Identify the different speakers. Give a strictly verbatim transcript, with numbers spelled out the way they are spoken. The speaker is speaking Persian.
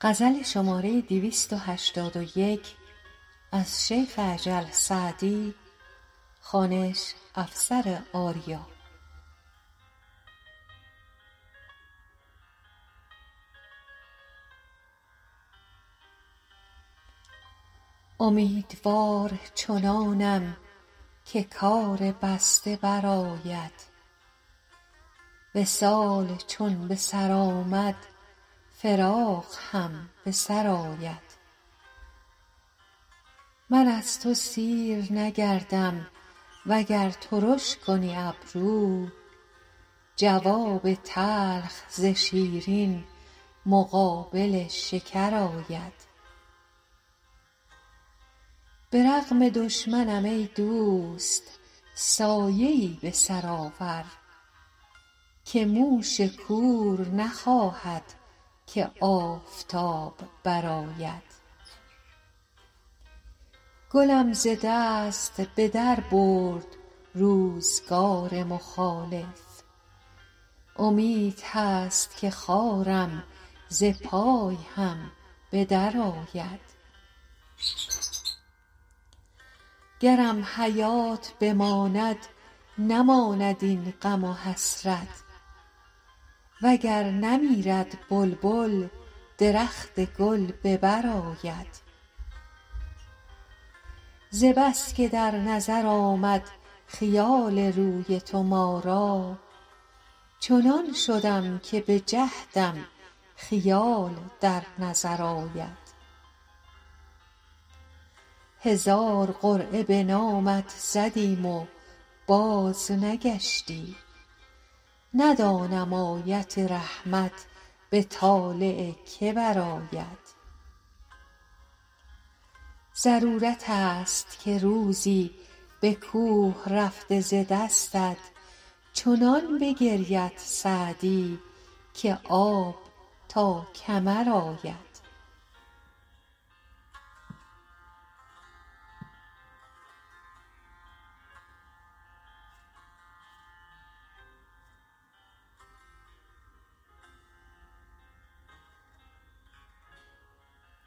Speaker 1: غزل شماره دویست و هشتاد و یک از شیخ اجل سعدی، خوانش افسر آریا. امیدوار چنانم که کار بسته برآید، وصال چون به سر آمد فراق هم به سر آید. من از تو سیر نگردم وگر ترش کنی ابرو، جواب تلخ ز شیرین مقابل شکر آید. به رغم دشمنم ای دوست سایه‌ای به سر آور، که موش کور نخواهد که آفتاب برآید. گلم ز دست به در برد روزگار مخالف، امید هست که خارم ز پای هم به در آید. گرم حیات بماند نماند این غم و حسرت، وگر نمیرد بلبل درخت گل به بر آید. ز بس که در نظر آمد خیال روی تو ما را، چنان شدم که به جهدم خیال در نظر آید. هزار قرعه به نامت زدیم و باز نگشتی، ندانم آیت رحمت به طالع که برآید. ضرورت است که روزی به کوه رفته ز دستت، چنان بگرید سعدی که آب تا کمر آید.